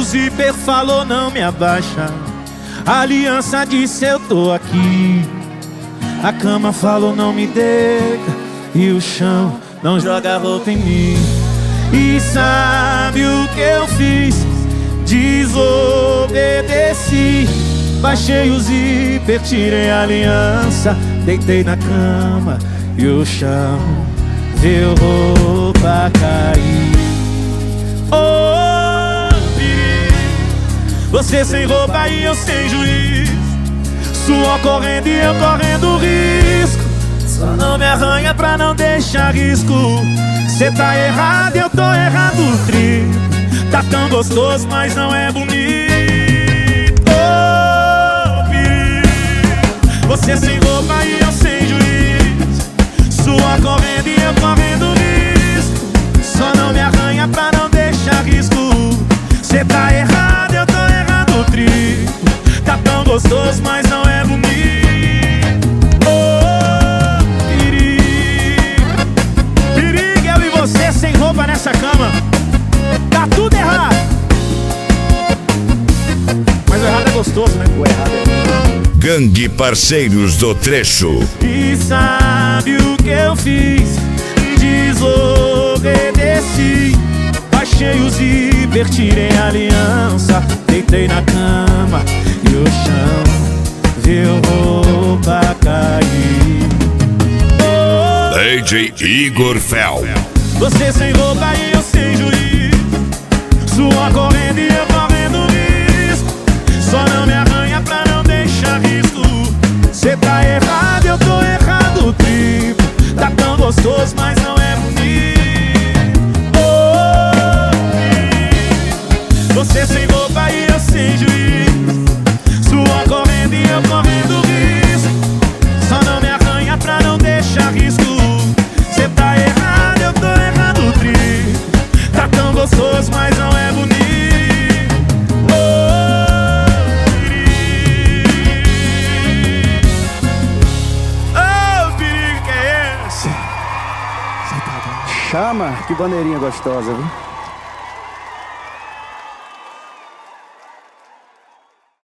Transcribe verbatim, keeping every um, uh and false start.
zíper falou não me abaixa. A aliança disse eu tô aqui. A cama falou não me deita. E o chão não joga roupa em mim. E sabe o que eu fiz? Desobedeci. Baixei o zíper, tirei a aliança. Deitei na cama e o chão viu roupa cair. Oh, você sem roupa e eu sem juiz. Suor correndo e eu correndo risco. Só não me arranha pra não deixar risco. Cê tá errado, eu tô errado triplo. Tá tão gostoso, mas não é bonito. Oh, perigo. Você sem roupa e eu sem juiz. Suor correndo e eu correndo risco. Só não me arranha pra não deixar risco. Cê tá errado, eu tô errado triplo. Tá tão gostoso, mas não é bonito. Oh, perigo. Perigo, eu e você sem roupa nessa cama. Tá tudo errado. Mas o errado é gostoso, né? O errado é... Gangue Parceiros do Trecho. E sabe o que eu fiz? Desobedeci. Baixei o zíper, tirei a aliança. Deitei na cama e o chão viu roupa cair. Oh, D J Igor Fel. você sem roupa e eu sem juiz. Suor correndo e eu correndo risco. Só não me arranha pra não deixar risco. Cê tá errado, eu tô errado triplo. Tá tão gostoso, mas não é bonito. Oh, você sem roupa e eu sem juiz. Suor correndo e eu correndo risco. Só não me arranha pra não deixar risco. Cê tá errado, eu tô errado triplo. Tá tão gostoso, mas não é bonito. Oh, perigo que é esse? Chama, que bandeirinha gostosa, viu?